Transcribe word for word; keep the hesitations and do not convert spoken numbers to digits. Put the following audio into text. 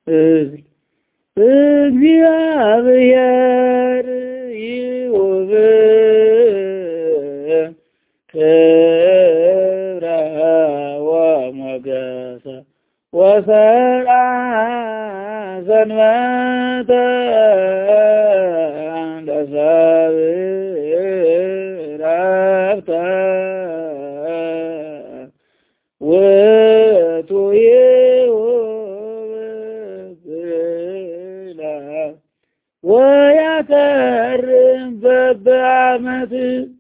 እግዚአብሔር ይሁብ ክብረ ወሞገሰ ወሰራ ሰንበተ ለሰብእ ዕረፍተ ውእቱ ይሁብ ብላ ወያከርም በበዓመት